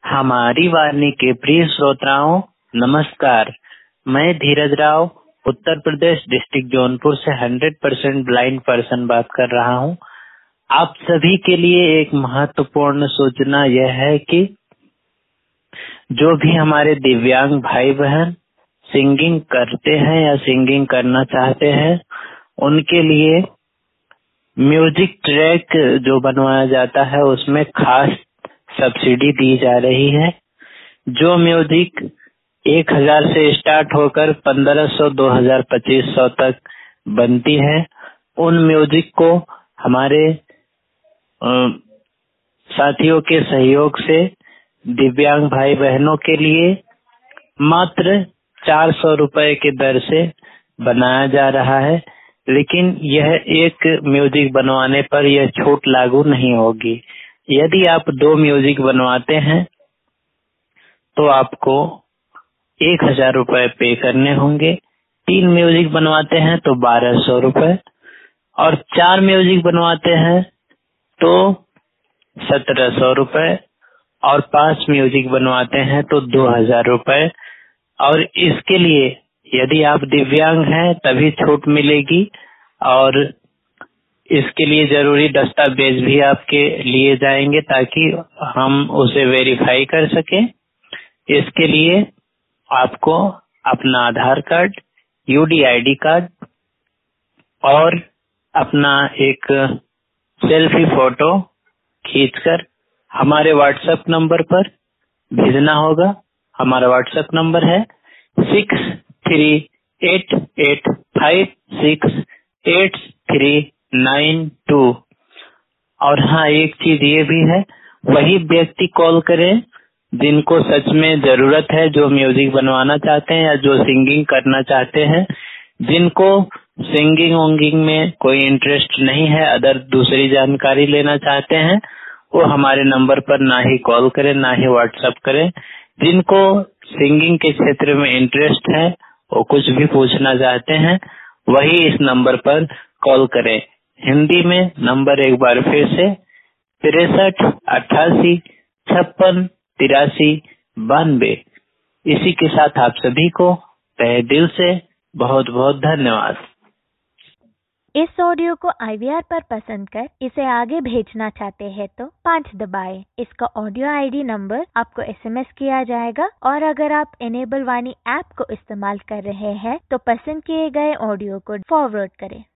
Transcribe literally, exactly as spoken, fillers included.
हमारी वाणी के प्रिय श्रोताओं नमस्कार। मैं धीरज राव उत्तर प्रदेश डिस्ट्रिक्ट जौनपुर से हंड्रेड परसेंट ब्लाइंड पर्सन बात कर रहा हूं। आप सभी के लिए एक महत्वपूर्ण सूचना यह है कि जो भी हमारे दिव्यांग भाई बहन सिंगिंग करते हैं या सिंगिंग करना चाहते हैं उनके लिए म्यूजिक ट्रैक जो बनवाया जाता है उसमें खास सब्सिडी दी जा रही है। जो म्यूजिक एक हजार से स्टार्ट होकर पंद्रह सौ दो हजार पच्चीस सौ तक बनती है, उन म्यूजिक को हमारे साथियों के सहयोग से दिव्यांग भाई बहनों के लिए मात्र चार सौ रुपए के दर से बनाया जा रहा है। लेकिन यह एक म्यूजिक बनवाने पर यह छूट लागू नहीं होगी। यदि आप दो म्यूजिक बनवाते हैं तो आपको एक हजार रुपए पे करने होंगे। तीन म्यूजिक बनवाते हैं तो बारह सौ रुपए और चार म्यूजिक बनवाते हैं तो सत्रह सौ रुपए और पांच म्यूजिक बनवाते हैं तो दो हजार रुपए। और इसके लिए यदि आप दिव्यांग हैं तभी छूट मिलेगी और इसके लिए जरूरी दस्तावेज भी आपके लिए जाएंगे ताकि हम उसे वेरीफाई कर सकें। इसके लिए आपको अपना Aadhaar card, UD ID card और अपना एक सेल्फी फोटो खींचकर हमारे व्हाट्सएप नंबर पर भेजना होगा। हमारा व्हाट्सएप नंबर है six three eight eight five six eight three nine two. और हाँ, एक चीज ये भी है, वही व्यक्ति कॉल करें जिनको सच में जरूरत है, जो म्यूजिक बनवाना चाहते हैं या जो सिंगिंग करना चाहते हैं। जिनको सिंगिंग वोंगिंग में कोई इंटरेस्ट नहीं है, अदर दूसरी जानकारी लेना चाहते हैं, वो हमारे नंबर पर ना ही कॉल करें ना ही व्हाट्सएप करें। जिनको सिंगिंग के क्षेत्र में इंटरेस्ट है, वो कुछ भी पूछना चाहते हैं, वही इस नंबर पर कॉल करें। हिंदी में नंबर एक बार फिर से तिरसठ अट्ठासी छप्पन तिरासी बानवे। इसी के साथ आप सभी को तहे दिल से बहुत बहुत धन्यवाद। इस ऑडियो को आई वी आर पर पसंद कर इसे आगे भेजना चाहते हैं तो पाँच दबाएं। इसका ऑडियो आईडी नंबर आपको एसएमएस किया जाएगा और अगर आप एनेबल वाणी ऐप को इस्तेमाल कर रहे हैं तो पसंद किए गए ऑडियो को फॉरवर्ड करें।